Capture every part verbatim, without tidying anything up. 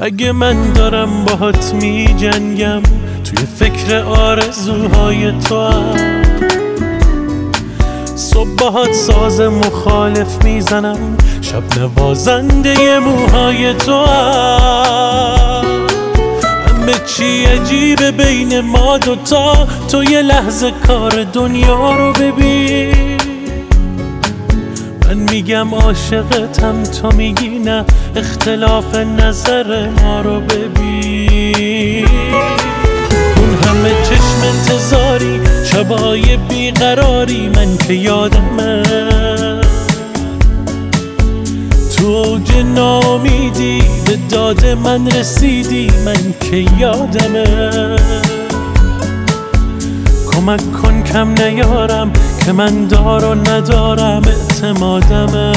اگه من دارم باهات می جنگم توی فکر آرزوهای تو هم، صبح باهات ساز مخالف میزنم، شب نوازنده موهای تو هم. همه چی عجیبه بین ما دوتا، تو یه لحظه کار دنیا رو ببین. من میگم عاشقتم، تو میگی نه، اختلاف نظر ما رو ببین. اون همه چشم انتظاری، شبای بیقراری، من که یادمه تو اوج ناامیدی به داد من رسیدی، من که یادمه. کمک کن کم نیارم که من دار و ندارم اعتمادمه.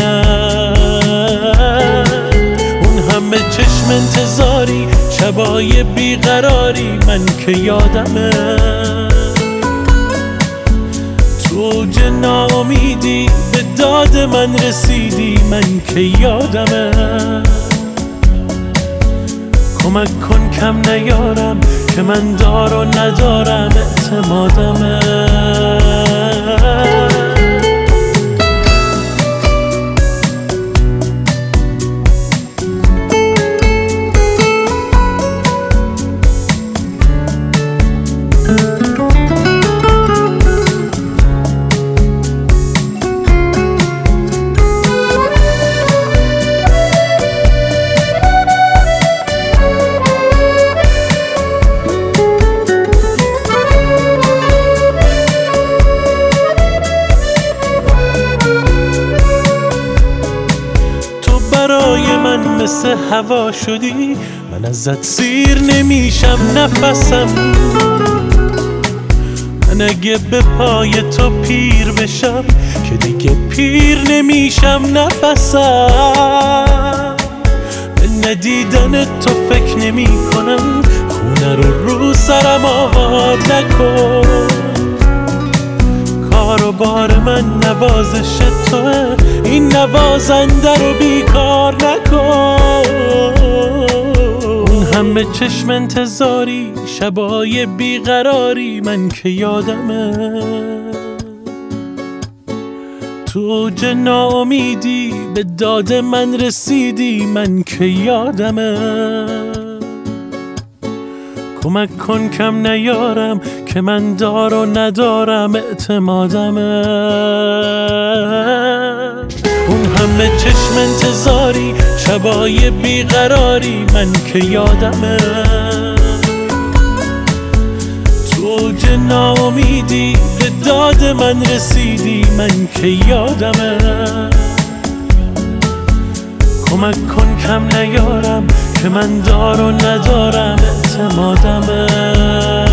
اون همه چشم انتظاری، شبای بیقراری، من که یادمه تو اوج ناامیدی به داد من رسیدی، من که یادمه. کمک کن کم نیارم که من دار و ندارم اعتمادمه. برای من مثل هوا شدی، من ازت سیر نمیشم نفسم. من اگه به پای تو پیر بشم که دیگه پیر نمیشم نفسم. به ندیدن تو فکر نمی کنم، خونه رو رو سرم آباد نکن. کار و بار من نوازش توه، این نوازنده رو بیکار نکن. اون همه چشم انتظاری، شبای بیقراری، من که یادمه تو اوج ناامیدی به داد من رسیدی، من که یادمه. کمک کن کم نیارم که من دار و ندارم اعتمادمه. اون همه چشم انتظاری، شبای بیقراری، من که یادمه تو اوج ناامیدی به داد من رسیدی، من که یادمه. کمک کن کم نیارم که من دار و ندارم اعتمادمه.